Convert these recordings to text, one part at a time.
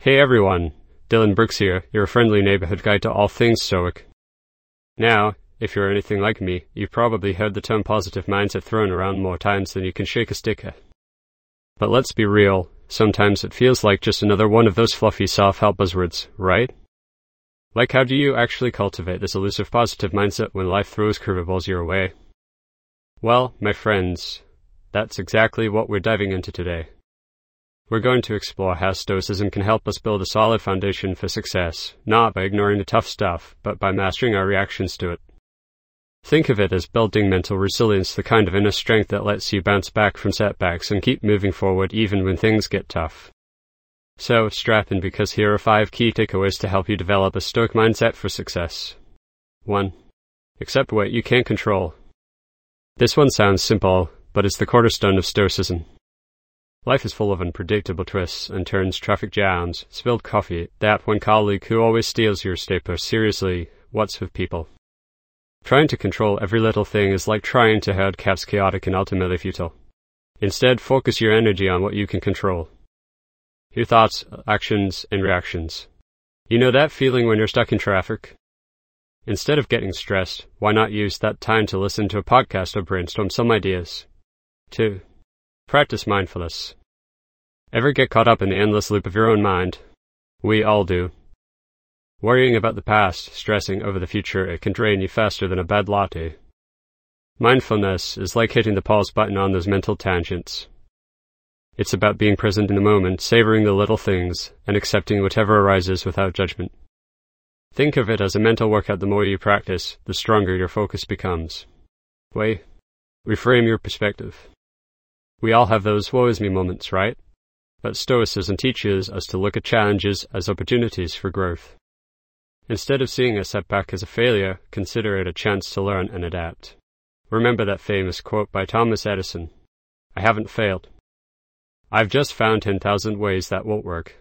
Hey everyone, Dylan Brooks here, your friendly neighborhood guide to all things Stoic. Now, if you're anything like me, you've probably heard the term positive mindset thrown around more times than you can shake a stick at. But let's be real, sometimes it feels like just another one of those fluffy self-help buzzwords, right? Like, how do you actually cultivate this elusive positive mindset when life throws curveballs your way? Well, my friends, that's exactly what we're diving into today. We're going to explore how Stoicism can help us build a solid foundation for success, not by ignoring the tough stuff, but by mastering our reactions to it. Think of it as building mental resilience, the kind of inner strength that lets you bounce back from setbacks and keep moving forward even when things get tough. So, strap in, because here are 5 key takeaways to help you develop a Stoic mindset for success. 1. Accept what you can't control. This one sounds simple, but it's the cornerstone of Stoicism. Life is full of unpredictable twists and turns, traffic jams, spilled coffee, that one colleague who always steals your stapler. Seriously, what's with people? Trying to control every little thing is like trying to herd cats, chaotic and ultimately futile. Instead, focus your energy on what you can control. Your thoughts, actions, and reactions. You know that feeling when you're stuck in traffic? Instead of getting stressed, why not use that time to listen to a podcast or brainstorm some ideas? 2. Practice mindfulness. Ever get caught up in the endless loop of your own mind? We all do. Worrying about the past, stressing over the future, it can drain you faster than a bad latte. Mindfulness is like hitting the pause button on those mental tangents. It's about being present in the moment, savoring the little things, and accepting whatever arises without judgment. Think of it as a mental workout. The more you practice, the stronger your focus becomes. Reframe your perspective. We all have those woe is me moments, right? But Stoicism teaches us to look at challenges as opportunities for growth. Instead of seeing a setback as a failure, consider it a chance to learn and adapt. Remember that famous quote by Thomas Edison: "I haven't failed. I've just found 10,000 ways that won't work."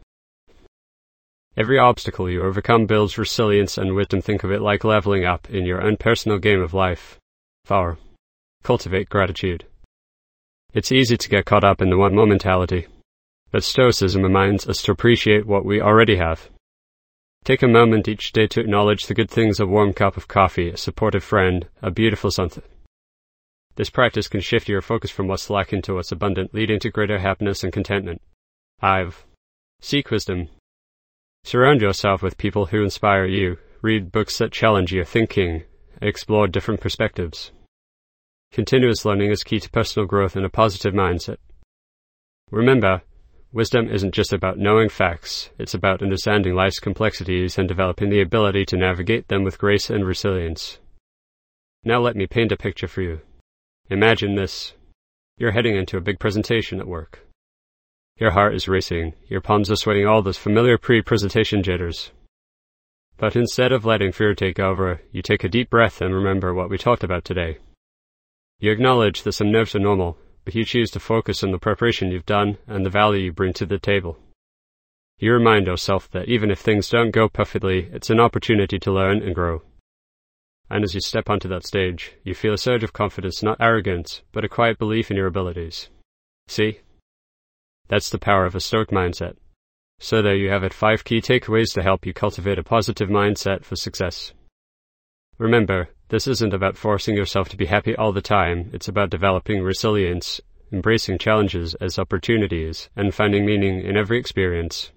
Every obstacle you overcome builds resilience and wisdom. Think of it like leveling up in your own personal game of life. 4. Cultivate gratitude. It's easy to get caught up in the one-more mentality, but Stoicism reminds us to appreciate what we already have. Take a moment each day to acknowledge the good things: a warm cup of coffee, a supportive friend, a beautiful sunset. This practice can shift your focus from what's lacking to what's abundant, leading to greater happiness and contentment. 5. Seek wisdom. Surround yourself with people who inspire you. Read books that challenge your thinking. Explore different perspectives. Continuous learning is key to personal growth and a positive mindset. Remember, wisdom isn't just about knowing facts, it's about understanding life's complexities and developing the ability to navigate them with grace and resilience. Now let me paint a picture for you. Imagine this. You're heading into a big presentation at work. Your heart is racing, your palms are sweating, all those familiar pre-presentation jitters. But instead of letting fear take over, you take a deep breath and remember what we talked about today. You acknowledge that some nerves are normal, but you choose to focus on the preparation you've done and the value you bring to the table. You remind yourself that even if things don't go perfectly, it's an opportunity to learn and grow. And as you step onto that stage, you feel a surge of confidence, not arrogance, but a quiet belief in your abilities. See? That's the power of a Stoic mindset. So there you have it, 5 key takeaways to help you cultivate a positive mindset for success. Remember, this isn't about forcing yourself to be happy all the time. It's about developing resilience, embracing challenges as opportunities, and finding meaning in every experience.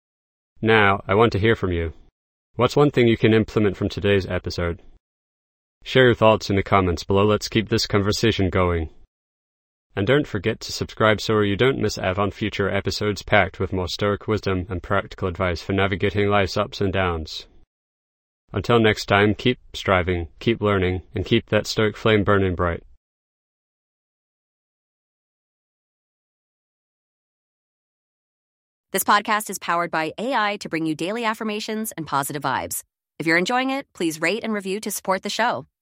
Now, I want to hear from you. What's one thing you can implement from today's episode? Share your thoughts in the comments below. Let's keep this conversation going. And don't forget to subscribe so you don't miss out on future episodes packed with more Stoic wisdom and practical advice for navigating life's ups and downs. Until next time, keep striving, keep learning, and keep that Stoic flame burning bright. This podcast is powered by AI to bring you daily affirmations and positive vibes. If you're enjoying it, please rate and review to support the show.